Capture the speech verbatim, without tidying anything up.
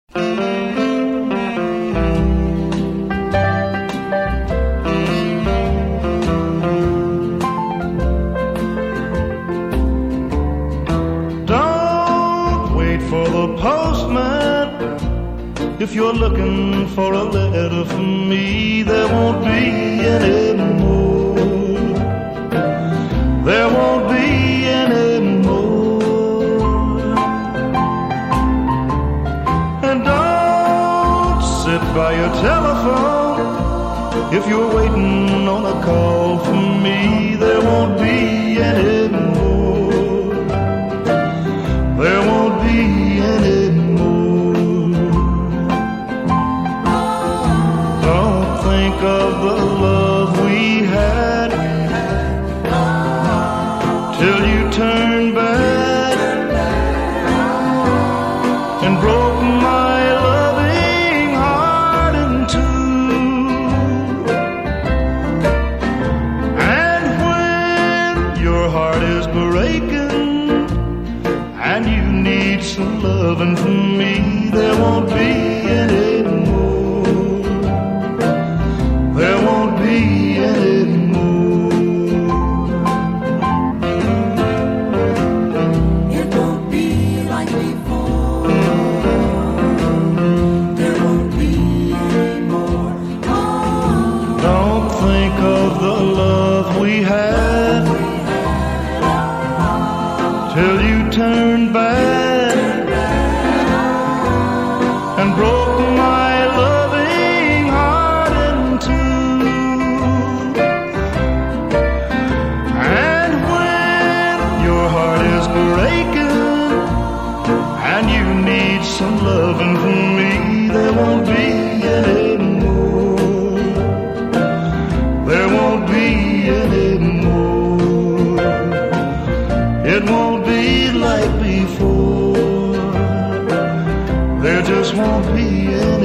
If you're looking for a letter from me, there won't be any more. There won't be any more. And don't sit by your telephone if you're waiting on a call from me. There won't be any more. There won't be any more. Think of the love we had till you turned back and broke my loving heart in two. And when your heart is breaking and you need some loving from me, there won't be any more. There won't be any more. It won't be like before. There won't be any more. Oh. Don't think of the love we had till you turned back and broke my loving heart in two. And when your heart is breaking and you need some loving from me, there won't be any more. There won't be any more. It won't be like before. There just won't be any